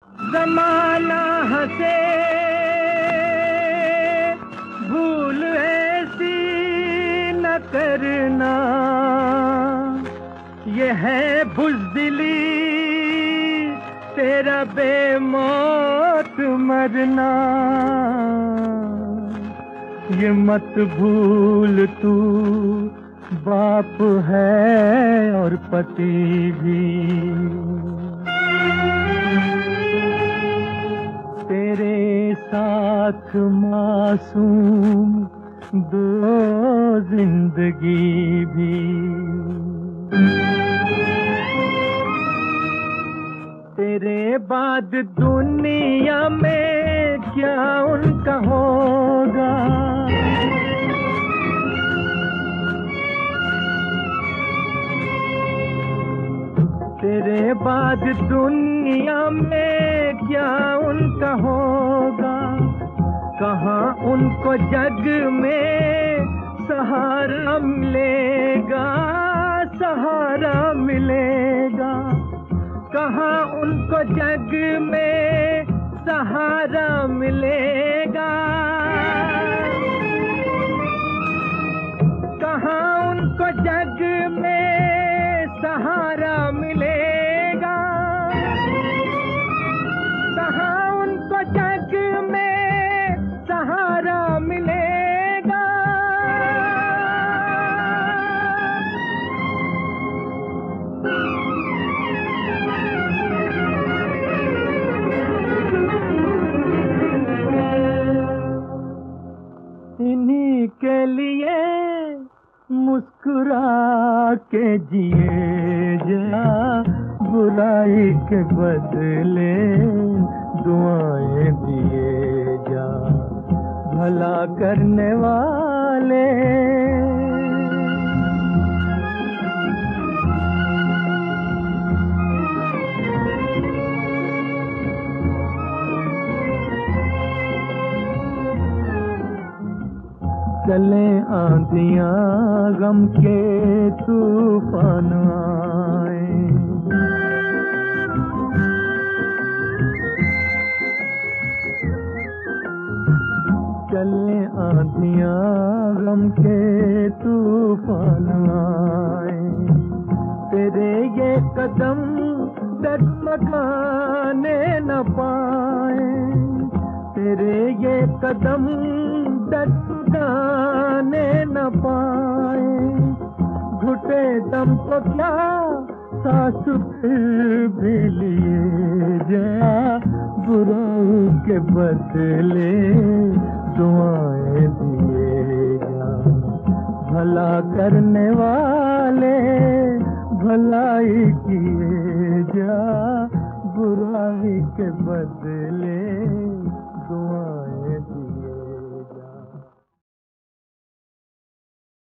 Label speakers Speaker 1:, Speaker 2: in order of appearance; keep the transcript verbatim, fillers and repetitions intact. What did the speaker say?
Speaker 1: ज़माना हंसे भूल ऐसी न करना, ये है बुज़दिली तेरा बेमौत मरना। ये मत भूल तू बाप है और पति भी, तेरे साथ मासूम दो जिंदगी भी। तेरे बाद दुनिया में क्या उनका होगा, तेरे बाद दुनिया में क्या उनका होगा। कहाँ उनको जग में सहारा मिलेगा, सहारा मिलेगा। कहाँ उनको जग में सहारा मिलेगा, कहाँ उनको जग में सहारा मिलेगा, कहाँ उनको जग में सहारा मिलेगा। इन्हीं के लिए मुस्कुरा के जिए जा, बुराई के बदले दुआएं दिए जा। भला करने वाले चले आंधियां गम के तूफान आए, चले आंधियां गम के तूफान आए। तेरे ये कदम डगमगाने न पाए, तेरे ये कदम डगमगाने न पाए। घुटे दम को क्या सांस फिर भी लिए जा, बुराई के बदले दुआएं दिए जा। भला करने वाले भलाई किए जा, बुराई के बदले